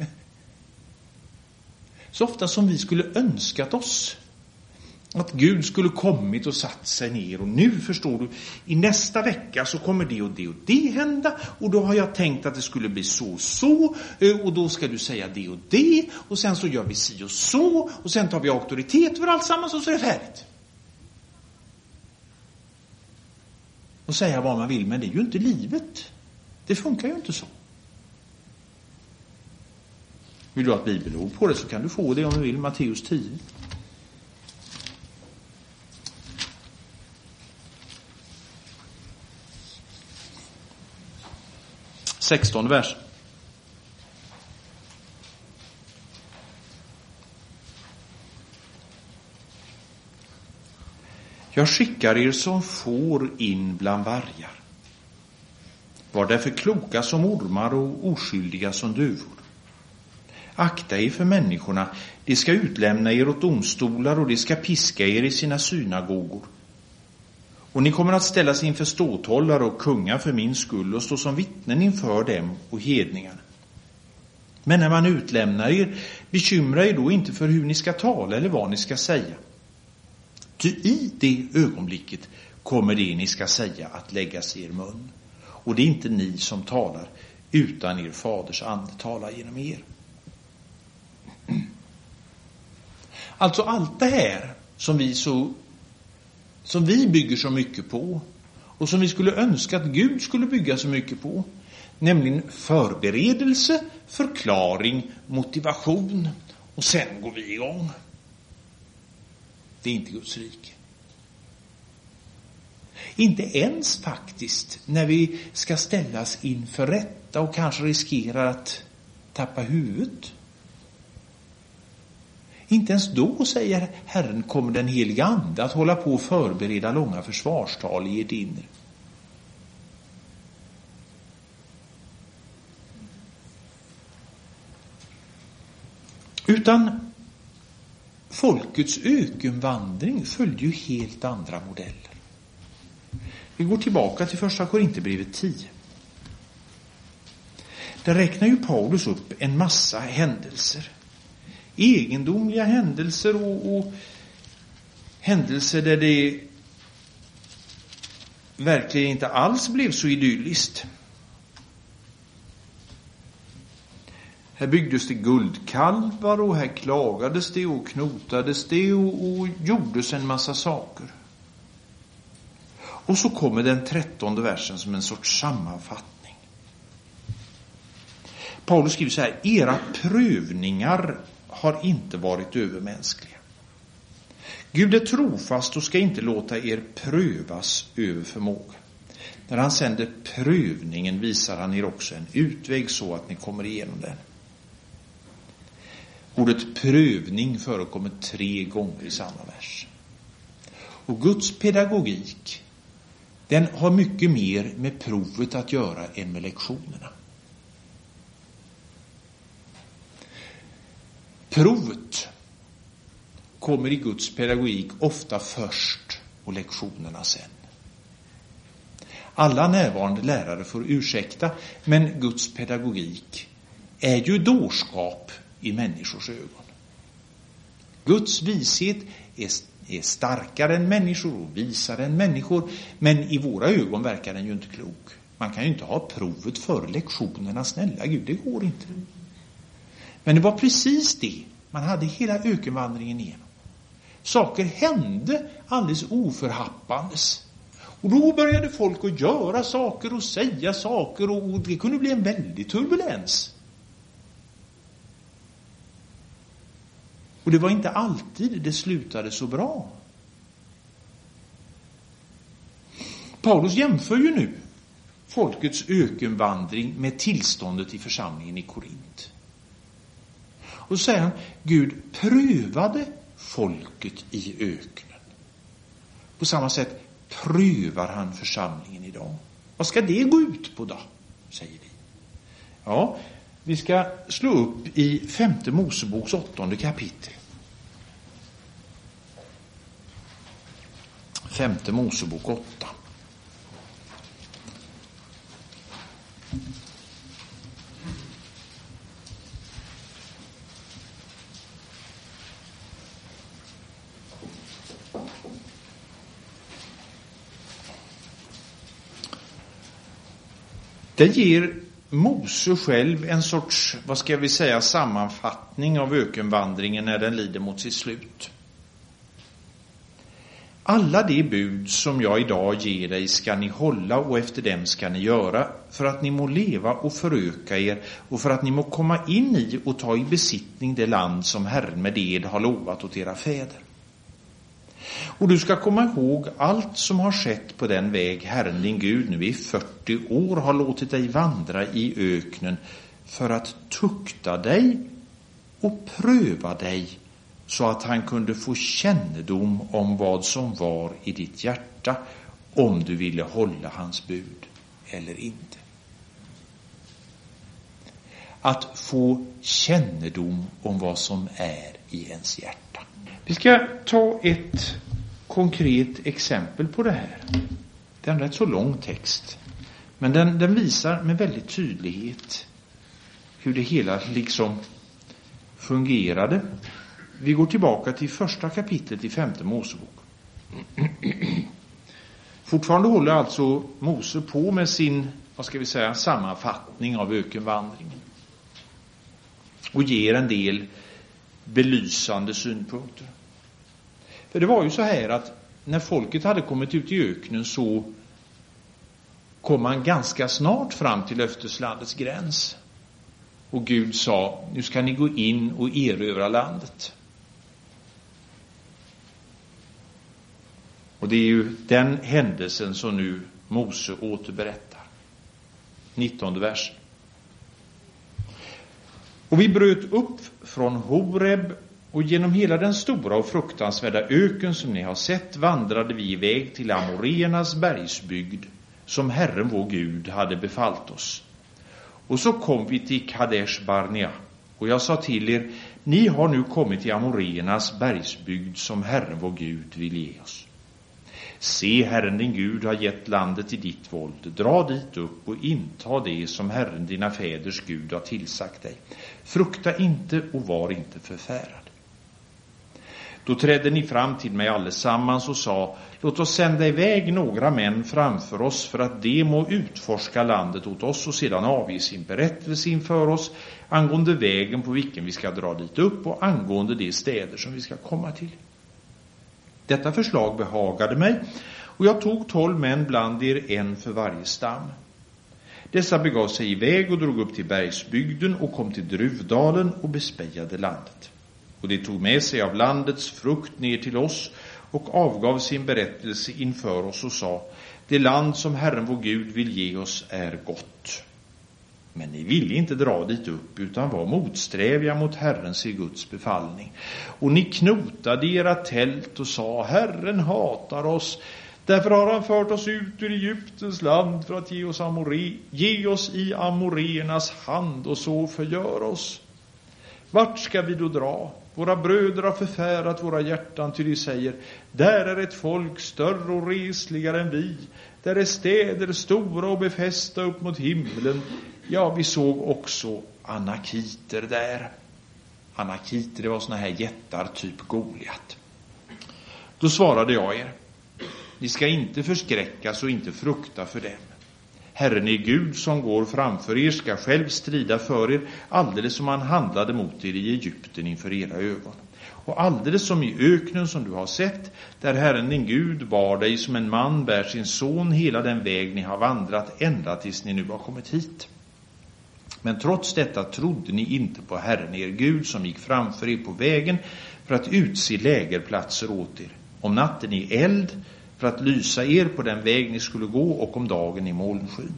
Så ofta som vi skulle önskat oss att Gud skulle kommit och satt sig ner. Och nu förstår du, i nästa vecka så kommer det och det och det hända. Och då har jag tänkt att det skulle bli så och så. Och då ska du säga det och det. Och sen så gör vi si och så. Och sen tar vi auktoritet över allt sammans och så är det färdigt. Och säga vad man vill, men det är ju inte livet. Det funkar ju inte så. Vill du ha ett bibelord på det så kan du få det om du vill. Matteus tio. sextonde vers. Jag skickar er som får in bland vargar. Var därför kloka som ormar och oskyldiga som duvor. Akta er för människorna, de ska utlämna er åt domstolar och de ska piska er i sina synagogor. Och ni kommer att ställas inför ståthållare och kungar för min skull och stå som vittnen inför dem och hedningarna. Men när man utlämnar er, bekymra er då inte för hur ni ska tala eller vad ni ska säga. Ty i det ögonblicket kommer det ni ska säga att läggas i er mun. Och det är inte ni som talar, utan er faders ande talar genom er. Alltså allt det här som vi så som vi bygger så mycket på och som vi skulle önska att Gud skulle bygga så mycket på, nämligen förberedelse, förklaring, motivation och sen går vi igång. Det är inte Guds rike. Inte ens faktiskt när vi ska ställas inför rätta och kanske riskerar att tappa huvudet. Inte ens då, säger Herren, kommer den heliga ande att hålla på och förbereda långa försvarstal i ert inre. Utan folkets ökenvandring följde ju helt andra modeller. Vi går tillbaka till första Korinthierbrevet tio. Där räknar ju Paulus upp en massa händelser. Egendomliga händelser och, och händelser där det verkligen inte alls blev så idylliskt. Här byggdes det guldkalvar och här klagades det och knotades det och, och gjordes en massa saker. Och så kommer den trettonde versen som en sorts sammanfattning. Paulus skriver så här: era prövningar har inte varit övermänskliga. Gud är trofast och ska inte låta er prövas över förmåga. När han sänder prövningen visar han er också en utväg så att ni kommer igenom den. Ordet prövning förekommer tre gånger i samma vers. Och Guds pedagogik, den har mycket mer med provet att göra än med lektionerna. Provet kommer i Guds pedagogik ofta först och lektionerna sen. Alla närvarande lärare får ursäkta, men Guds pedagogik är ju dårskap i människors ögon. Guds vishet är, är starkare än människor och visare än människor, men i våra ögon verkar den ju inte klok. Man kan ju inte ha provet för lektionerna, snälla Gud, det går inte. Men det var precis det man hade hela ökenvandringen igenom. Saker hände alldeles oförhappandes. Och då började folk att göra saker och säga saker och det kunde bli en väldig turbulens. Och det var inte alltid det slutade så bra. Paulus jämför ju nu folkets ökenvandring med tillståndet i församlingen i Korint. Och så säger han, Gud prövade folket i öknen. På samma sätt prövar han församlingen idag. Vad ska det gå ut på då, säger vi. Ja, vi ska slå upp i femte Moseboks åttonde kapitel. Femte Mosebok åtta. Det ger Mose själv en sorts, vad ska vi säga, sammanfattning av ökenvandringen när den lider mot sitt slut. Alla de bud som jag idag ger dig ska ni hålla och efter dem ska ni göra, för att ni må leva och föröka er och för att ni må komma in i och ta i besittning det land som Herren med ed har lovat åt era fäder. Och du ska komma ihåg allt som har skett på den väg Herren din Gud nu i fyrtio år har låtit dig vandra i öknen för att tukta dig och pröva dig så att han kunde få kännedom om vad som var i ditt hjärta, om du ville hålla hans bud eller inte. Att få kännedom om vad som är i ens hjärta. Vi ska ta ett konkret exempel på det här. Det är en rätt så lång text, men den, den visar med väldigt tydlighet hur det hela liksom fungerade. Vi går tillbaka till första kapitlet i femte Mosebok. Fortfarande håller alltså Mose på med sin, vad ska vi säga, sammanfattning av ökenvandringen och ger en del belysande synpunkter. För det var ju så här att när folket hade kommit ut i öknen så kom man ganska snart fram till löfteslandets gräns. Och Gud sa, nu ska ni gå in och erövra landet. Och det är ju den händelsen som nu Mose återberättar. nittonde versen. Och vi bröt upp från Horeb och genom hela den stora och fruktansvärda öken som ni har sett vandrade vi iväg till Amoreernas bergsbygd som Herren vår Gud hade befallt oss. Och så kom vi till Kadesh Barnea och jag sa till er, ni har nu kommit till Amoreernas bergsbygd som Herren vår Gud vill ge oss. Se, Herren din Gud har gett landet i ditt våld. Dra dit upp och inta det som Herren dina fäders Gud har tillsagt dig. Frukta inte och var inte förfärad. Då trädde ni fram till mig allesammans och sa, låt oss sända iväg några män framför oss för att de må utforska landet åt oss och sedan avge sin berättelse inför oss angående vägen på vilken vi ska dra dit upp och angående de städer som vi ska komma till. Detta förslag behagade mig och jag tog tolv män bland er, en för varje stam. Dessa begav sig iväg och drog upp till bergsbygden och kom till Druvdalen och bespejade landet. Och de tog med sig av landets frukt ner till oss och avgav sin berättelse inför oss och sa, det land som Herren vår Gud vill ge oss är gott. Men ni ville inte dra dit upp utan var motsträviga mot Herrens i Guds befallning. Och ni knotade era tält och sa, Herren hatar oss. Därför har han fört oss ut ur Egyptens land för att ge oss, Amore, ge oss i Amoreernas hand och så förgör oss. Vart ska vi då dra? Våra bröder har förfärat våra hjärtan till de säger, där är ett folk större och resligare än vi. Där är städer stora och befästa upp mot himlen. Ja, vi såg också anakiter där. Anakiter, det var såna här jättar typ Goliat. Då svarade jag er, ni ska inte förskräckas och inte frukta för dem. Herren är Gud som går framför er ska själv strida för er, alldeles som han handlade mot er i Egypten inför era ögon. Och alldeles som i öknen som du har sett, där Herren din Gud bar dig som en man bär sin son hela den väg ni har vandrat ända tills ni nu har kommit hit. Men trots detta trodde ni inte på Herren er Gud som gick framför er på vägen för att utse lägerplatser åt er. Om natten i eld för att lysa er på den väg ni skulle gå och om dagen i molnskyn.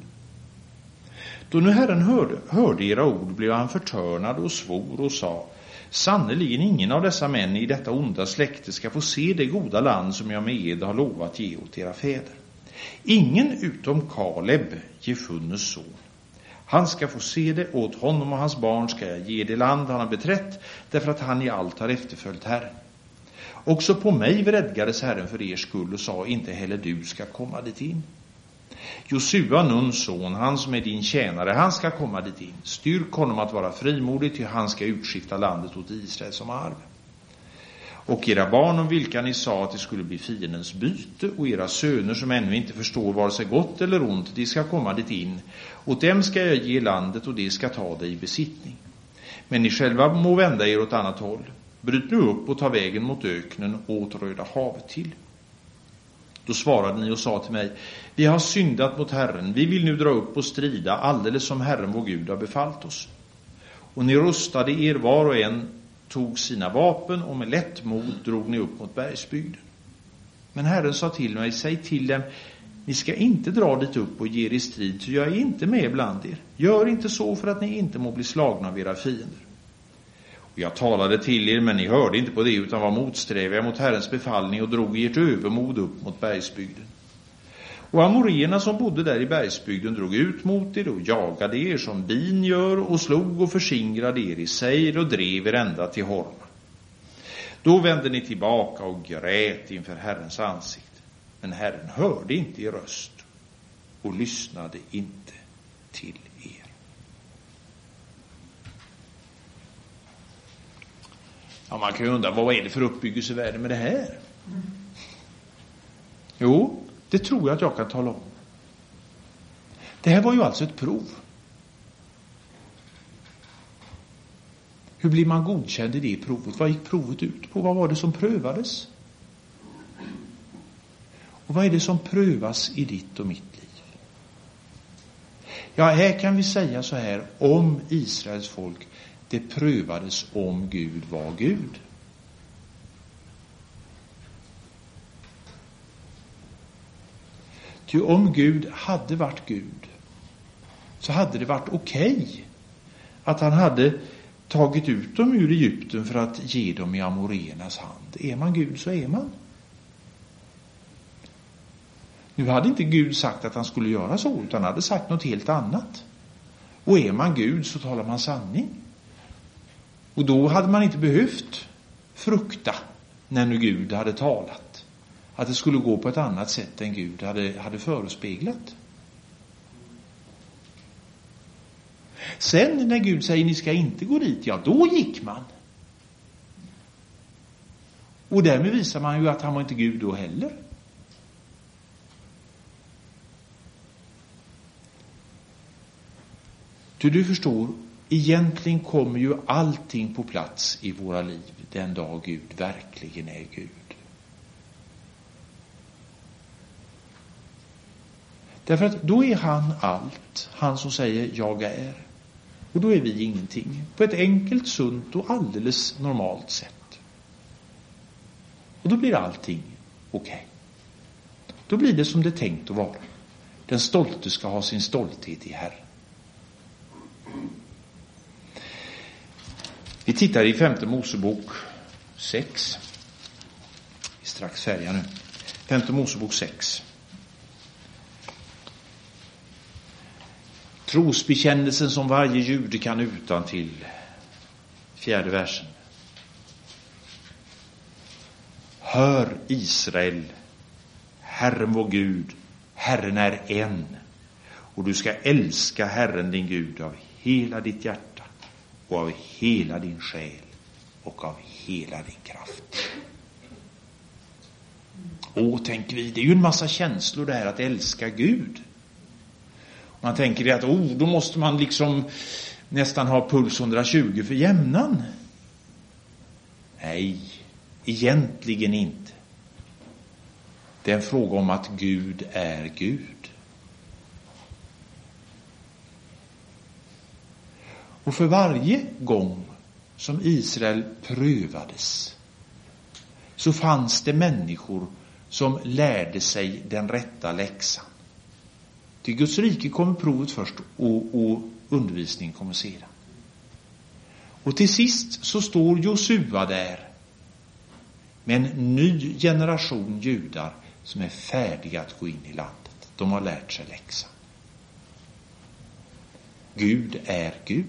Då nu Herren hörde, hörde era ord blev han förtörnad och svor och sa, sannoliken ingen av dessa män i detta onda släkte ska få se det goda land som jag med ed har lovat ge åt era fäder. Ingen utom Kaleb, Jefunnes son. Han ska få se det, åt honom och hans barn ska jag ge det land han har beträtt, därför att han i allt har efterföljt Herren. Också på mig vredgades Herren för er skull och sa, inte heller du ska komma dit in. Josua, Nuns son, han som är din tjänare, han ska komma dit in. Styrk honom att vara frimodig, till han ska utskifta landet åt Israel som arv. Och era barn, om vilka ni sa att det skulle bli fiendens byte, och era söner som ännu inte förstår vare sig gott eller ont, de ska komma dit in. Åt dem ska jag ge landet, och de ska ta det i besittning. Men ni själva må vända er åt annat håll. Bryt nu upp och ta vägen mot öknen och åt Röda havet till. Då svarade ni och sa till mig, vi har syndat mot Herren, vi vill nu dra upp och strida alldeles som Herren vår Gud har befallt oss. Och ni rustade er var och en, tog sina vapen och med lätt mod drog ni upp mot bergsbygden. Men Herren sa till mig, säg till dem, ni ska inte dra dit upp och ge er i strid, så jag är inte med bland er. Gör inte så för att ni inte må bli slagna av era fiender. Och jag talade till er, men ni hörde inte på det, utan var motsträviga mot Herrens befallning och drog ert övermod upp mot bergsbygden. Och amoréerna som bodde där i bergsbygden drog ut mot er och jagade er som bin gör och slog och förskingrade er i Seir och drev er ända till Horma. Då vände ni tillbaka och grät inför Herrens ansikte. Men Herren hörde inte er röst och lyssnade inte till er. Ja, man kan ju undra, vad är det för uppbyggelsevärde med det här? Mm. Jo, det tror jag att jag kan tala om. Det här var ju alltså ett prov. Hur blir man godkänd i det provet? Vad gick provet ut på? Vad var det som prövades? Och vad är det som prövas i ditt och mitt liv? Ja, här kan vi säga så här om Israels folk. Det prövades om Gud var Gud. Ty om Gud hade varit Gud, så hade det varit okej okay att han hade tagit ut dem ur Egypten för att ge dem i amoréernas hand. Är man Gud så är man. Nu hade inte Gud sagt att han skulle göra så, utan han hade sagt något helt annat. Och är man Gud så talar man sanning. Och då hade man inte behövt frukta när nu Gud hade talat att det skulle gå på ett annat sätt än Gud hade, hade förespeglat. Sen när Gud säger ni ska inte gå dit, ja då gick man. Och därmed visar man ju att han var inte Gud då heller. Du, du förstår, egentligen kommer ju allting på plats i våra liv den dag Gud verkligen är Gud. Därför att då är han allt, han som säger jag är. Och då är vi ingenting. På ett enkelt, sunt och alldeles normalt sätt. Och då blir allting okej. Okay. Då blir det som det är tänkt att vara. Den stolte ska ha sin stolthet i Herren. Vi tittar i femte Mosebok sex. Vi är strax färdiga nu. Femte Mosebok sex. Trosbekännelsen som varje jude kan utan till. Fjärde versen. Hör Israel, Herren vår Gud, Herren är en. Och du ska älska Herren din Gud av hela ditt hjärta och av hela din själ och av hela din kraft. Och tänker vi, det är ju en massa känslor där att älska Gud. Man tänker att oh, då måste man liksom nästan ha puls hundratjugo för jämnan. Nej, egentligen inte. Det är en fråga om att Gud är Gud. Och för varje gång som Israel prövades så fanns det människor som lärde sig den rätta läxan. Till Guds rike kommer provet först och, och undervisning kommer sedan. Och till sist så står Josua där med en ny generation judar som är färdiga att gå in i landet. de har lärt sig läxan. Gud är Gud.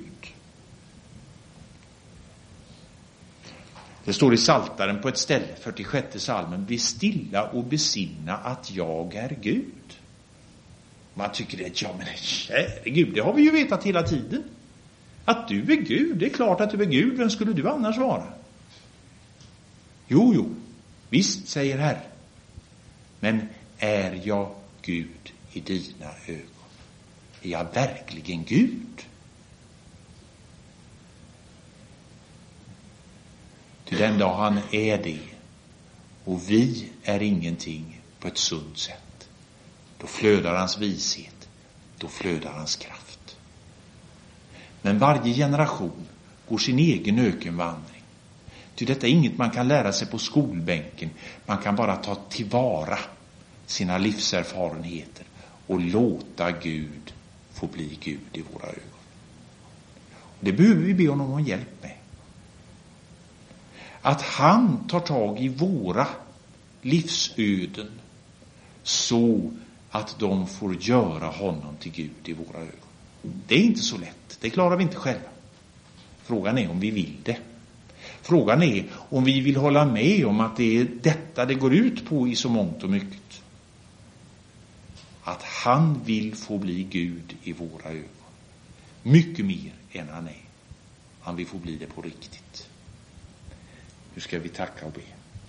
Det står i Psaltaren på ett ställe, fyrtiosjätte psalmen: bli stilla och besinna att jag är Gud. Man tycker det, ja men käre Gud, det har vi ju vetat hela tiden. Att du är Gud, det är klart att du är Gud, vem skulle du annars vara? Jo, jo, visst, säger Herren. Men är jag Gud i dina ögon? Är jag verkligen Gud? Till den dag han är det, och vi är ingenting på ett sunt sätt, då flödar hans vishet, då flödar hans kraft. Men varje generation går sin egen ökenvandring. Ty detta är inget man kan lära sig på skolbänken. Man kan bara ta tillvara sina livserfarenheter och låta Gud få bli Gud i våra ögon. Det behöver vi be honom om hjälp med. Att han tar tag i våra livsöden så att de får göra honom till Gud i våra ögon. Det är inte så lätt. Det klarar vi inte själva. Frågan är om vi vill det. Frågan är om vi vill hålla med om att det är detta det går ut på i så mångt och mycket. Att han vill få bli Gud i våra ögon. Mycket mer än han är. Han vill få bli det på riktigt. Nu ska vi tacka och be.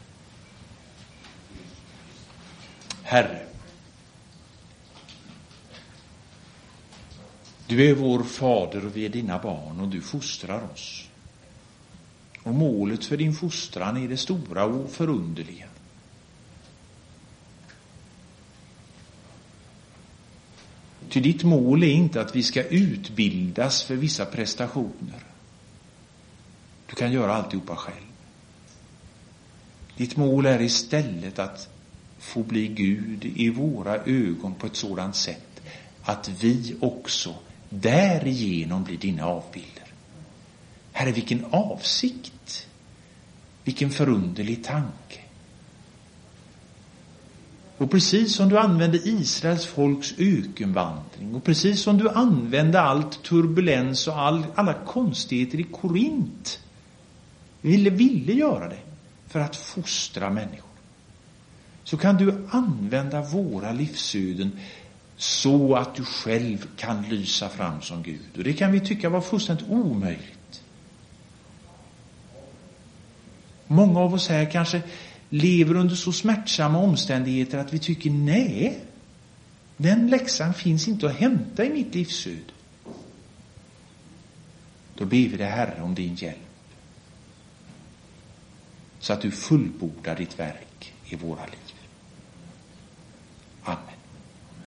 Herre, du är vår fader och vi är dina barn och du fostrar oss. Och målet för din fostran är det stora och förunderliga. Ty ditt mål är inte att vi ska utbildas för vissa prestationer. Du kan göra alltihopa själv. Ditt mål är istället att få bli Gud i våra ögon på ett sådant sätt att vi också därigenom blir dina avbilder. Herre, vilken avsikt, vilken förunderlig tanke. Och precis som du använde Israels folks ökenvandring, och precis som du använde allt turbulens och all, alla konstigheter i Korint, ville, ville göra det för att fostra människor, så kan du använda våra livsöden så att du själv kan lysa fram som Gud. Och det kan vi tycka var fullständigt omöjligt. Många av oss här kanske lever under så smärtsamma omständigheter att vi tycker, nej, den läxan finns inte att hämta i mitt livsöd. Då ber vi dig, Herre, om din hjälp. Så att du fullbordar ditt verk i våra liv.